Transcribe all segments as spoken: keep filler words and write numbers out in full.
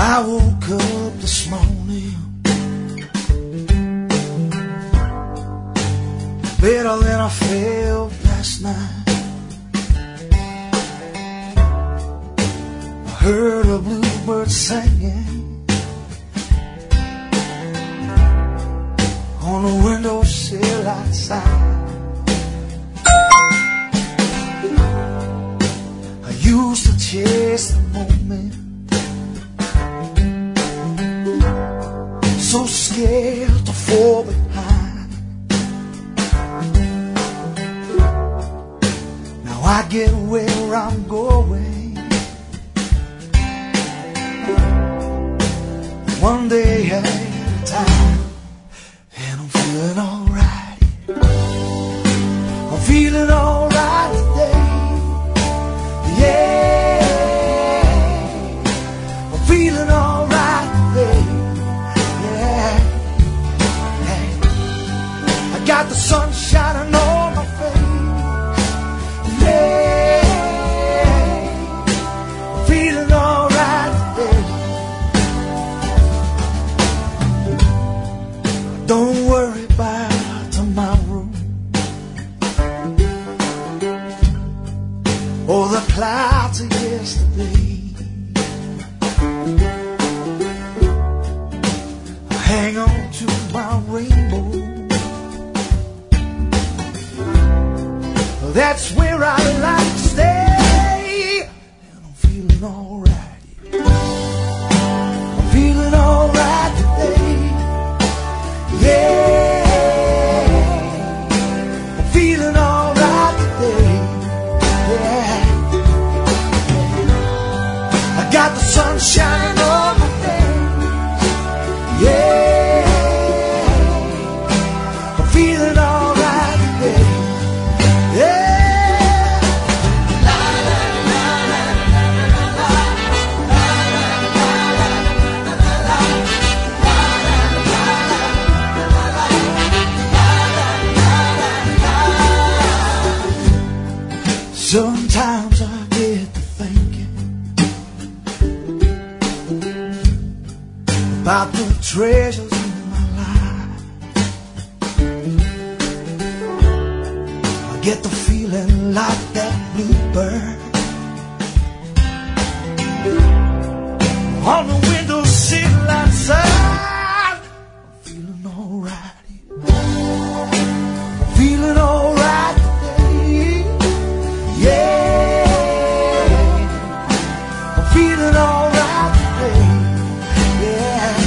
I woke up this morning better than I felt last night. I heard a bluebird singing on the windowsill outside. I used to chase the moment, so scared to fall behind. Now I get where I'm going, one day at a time, and I'm feeling alright. I'm feeling alright today, yeah. I'm feeling alright today. Got the sun shining on my face, yeah. I'm feeling alright today. Don't worry about tomorrow or the clouds of yesterday. Hang on to my rainbow, that's where I like to stay. And I'm feeling alright. I'm feeling alright today, yeah. I'm feeling alright today, yeah. I got the sun shining on my face, yeah. I'm feeling alright today, yeah. Sometimes I get to thinking about the treasures in my life. I get the feeling like that bluebird on the windowsill outside. I'm feeling alright. I'm feeling alright. Feeling alright today, yeah.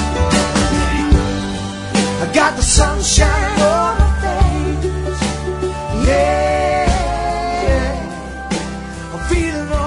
I got the sunshine on my face, yeah. I'm feeling